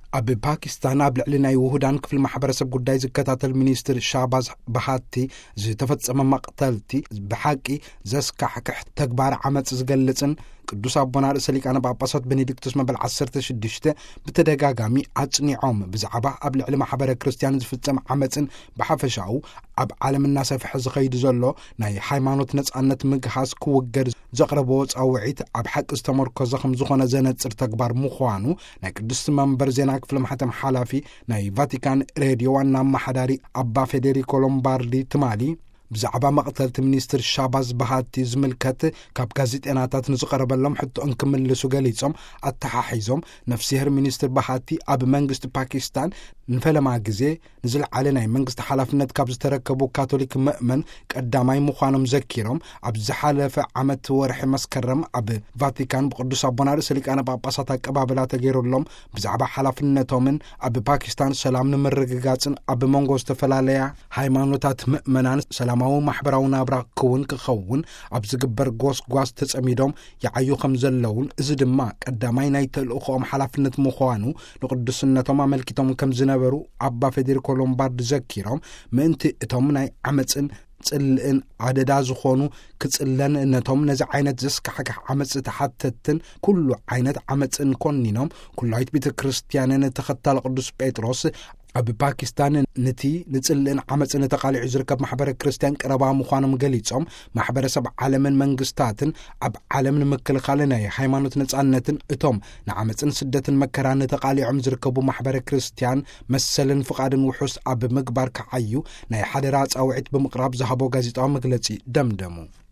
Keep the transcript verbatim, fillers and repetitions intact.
أبي باكستان أبلع لنا يوهدان كفل محبرسب قداي زكاتات المينيستر شاباز بهاتي زي تفتس أمام مقتلتي بحاكي زسكا حكح تكبار عمد زقلتن قدوس أبونا رساليك أنا باباسات بنديكتوس مبل عسرت شدشته بتدقاقامي عطني عوم بزعبا أبلع لما حبر كريستيان زفتسم عمدن بحفشاو أب عالم الناس في حز خيد زلو ناي حيمانوت نتسانت مقحاس كوغر زقربوت أو عيت أب حق استمركو زخم زخونا زينت سر تكبار مخوانو ناي قدوس منبر زيناك فلم حتم حالافي ناي فاتيكان راديو وانا محداري أبا فيدريكو لومباردي تمالي بزعبا مقتلت منيستر شاباز بهاتي زملكت كاب ጋዜጣናታት ንዝቀረበሎም ሕቶ እንክምልሱ ገሊጾም አተሓሒዞም ነፍሲህር ሚኒስትር በሃቲ ኣብ መንግስት ፓኪስታን ንፈለማ ግዜ ንዝልዓለ ናይ መንግስት ሓላፍነት ካብ ዝተረከቡ ካቶሊክ ምእመን ቀዳማይ ምዃኖም ዘኪሮም ኣብ ዝሓለፈ ዓመት ወርሒ መስከረም ኣብ ቫቲካን ብቅዱስ አቡና ርእሰ ሊቃነ ጳጳሳት አቀባበላ ተገይሮሎም ብዛዕባ ሓላፍነቶምን ኣብ ፓኪስታን ሰላም ንምርግጋጽን ኣብ መንጎ ዝተፈላለያ ሃይማኖታት ምእመናን ሰላማዊ ማሕበራዊ ናብራ ክውን ክኸውን ኣብ ዝግበር ጎስ ጓስ ተጸሚዶም ይዓዩ ከም ዘለውን እዚ ድማ ቀዳማይ ናይ ተልእኾም ሓላፍነት ምዃኑ ንቅዱስነቶም አመልኪቶም ከም ዝነበሩ አባ ፌዴሪኮ ሎምባርድ ዘኪሮም ምእንቲ እቶም ናይ ዓመፅን ጽልእን አደዳ ዝኾኑ ክጽለን ነቶም ነዚ ዓይነት ዘስካሕካ ዓመፅ ተሓተትን ኩሉ ዓይነት ዓመፅን ኮኒኖም ኩላይት ቤተ ክርስቲያንን ተኸታለ ቅዱስ ጴጥሮስ ኣብ ፓኪስታን ነቲ ንጽልእን ዓመፅን ተቃሊዑ ዝርከብ ማሕበረ ክርስቲያን ቀረባ ምዃኖም ገሊጾም ማሕበረሰብ ዓለምን መንግስታትን ኣብ ዓለም ንምክልኻል ናይ ሃይማኖት ነጻነትን እቶም ንዓመፅን ስደትን መከራን ተቃሊዖም ዝርከቡ ማሕበረ ክርስቲያን መሰልን ፍቃድን ውሑስ ኣብ ምግባር ከዓዩ ናይ ሓደራ ጻውዒት ብምቅራብ ዝሃቦ ጋዜጣዊ መግለጺ ደምደሙ